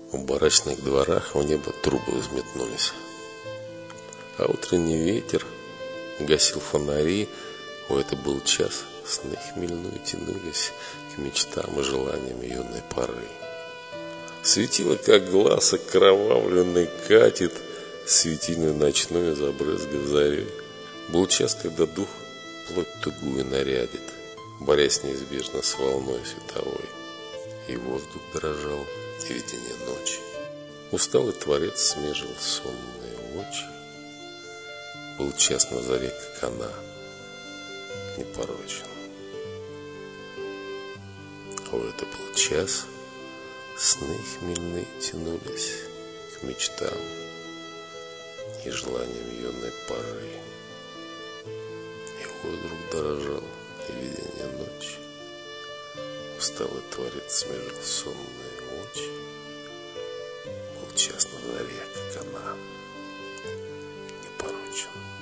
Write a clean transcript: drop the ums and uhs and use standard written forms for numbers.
В барачных дворах в небо трубы взметнулись, а утренний ветер гасил фонари. Это был час, сны хмельную тянулись к мечтам и желаниям юной поры. Светило, как глаз окровавленный, катит светильную ночную, забрызгав зарей. Был час, когда дух плоть тугую нарядит, борясь неизбежно с волной световой. И воздух дрожал, и видение ночи. Усталый творец смежил сонные очи. Был час на заре, как она, непорочен. Это был час, сны хмельные тянулись к мечтам и желаниям юной поры. И воздух дорожал, и видение ночи. Усталый творец смежил сонные очи. Был час на заре, как она, непорочен.